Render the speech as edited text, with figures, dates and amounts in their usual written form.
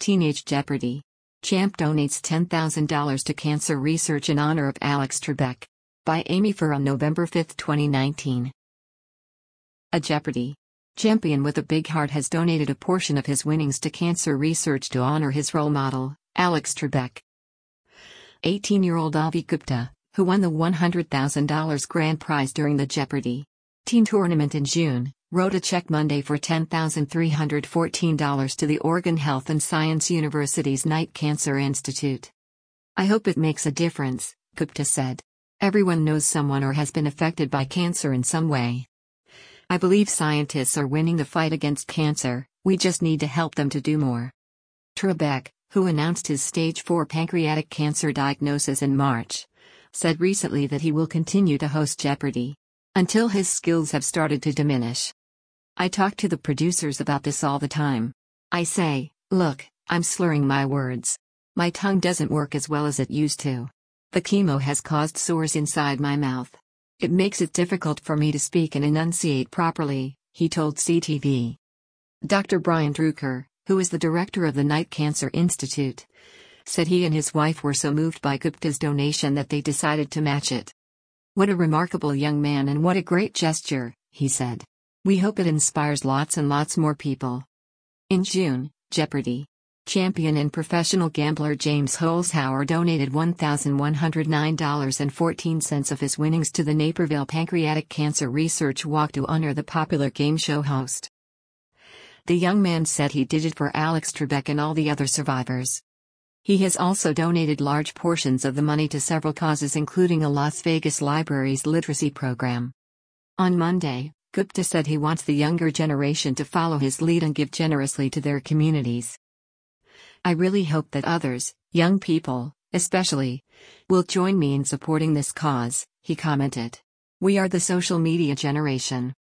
Teenage Jeopardy! Champ donates $10,000 to cancer research in honor of Alex Trebek. By Amy Furr on November 5, 2019. A Jeopardy! Champion with a big heart has donated a portion of his winnings to cancer research to honor his role model, Alex Trebek. 18-year-old Avi Gupta, who won the $100,000 grand prize during the Jeopardy! Teen tournament in June, wrote a check Monday for $10,314 to the Oregon Health and Science University's Knight Cancer Institute. "I hope it makes a difference," Gupta said. "Everyone knows someone or has been affected by cancer in some way. I believe scientists are winning the fight against cancer, we just need to help them to do more." Trebek, who announced his stage 4 pancreatic cancer diagnosis in March, said recently that he will continue to host Jeopardy! Until his skills have started to diminish. "I talk to the producers about this all the time. I say, look, I'm slurring my words. My tongue doesn't work as well as it used to. The chemo has caused sores inside my mouth. It makes it difficult for me to speak and enunciate properly," he told CTV. Dr. Brian Druker, who is the director of the Knight Cancer Institute, said he and his wife were so moved by Gupta's donation that they decided to match it. "What a remarkable young man and what a great gesture," he said. "We hope it inspires lots and lots more people." In June, Jeopardy! Champion and professional gambler James Holzhauer donated $1,109.14 of his winnings to the Naperville Pancreatic Cancer Research Walk to honor the popular game show host. The young man said he did it for Alex Trebek and all the other survivors. He has also donated large portions of the money to several causes, including a Las Vegas library's literacy program. On Monday, Gupta said he wants the younger generation to follow his lead and give generously to their communities. "I really hope that others, young people, especially, will join me in supporting this cause," he commented. "We are the social media generation.